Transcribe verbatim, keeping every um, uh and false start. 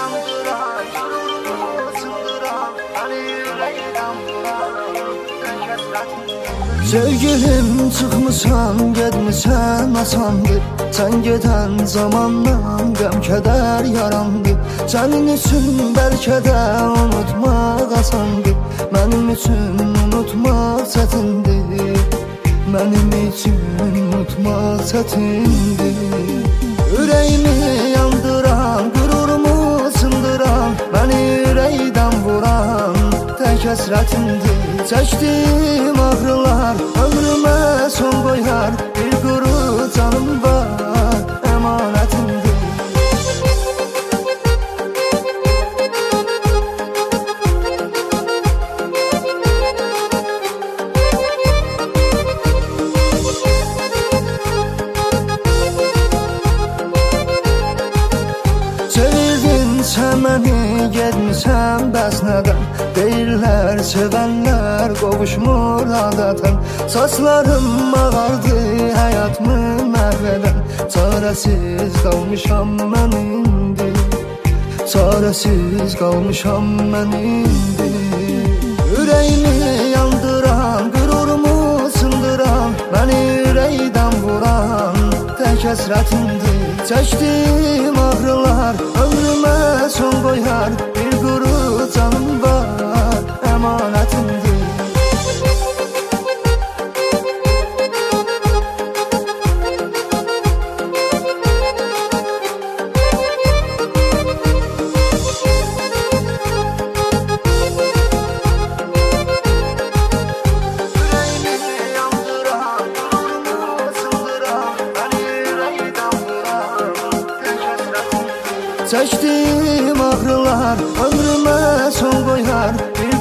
yandıran, gururumu sındıran, beni yüreğden vuran, tek hasretimdir. Sevgilim çıxmışsan, gedmişsən asandır. Sən gedən zamandan qəm kədər yarandı. Sənin üçün bəlkə də unutmaq asandır. Mənim üçün unutmaq çətindir. Mənim üçün unutmaq çətindir. Ürəyimi yandıran, qururumu sındıran, məni ürəkdən vuran tək həsrətimdir. Çəkdim ağrılar, ömrümə son qoyar, bir quru canım var, əmanətimdir. Sən məni gedmişsən bəs nədən? Deyirlər sevənlər qovuşmur adətən. Saçlarım ağardı həyatımı məhv edən. Çarəsiz qalmışam mən indi, çarəsiz qalmışam mən indi. Ürəyimi yandıran, qürurumu sındıran, məni ürəkdən vuran tək həsrətimdir. Çəkdim ağrılar, ömrümə son qoyar, bir quru canım var, əmanətimdir. Çəkdim ağrılar, ömrümə son qoyar, bir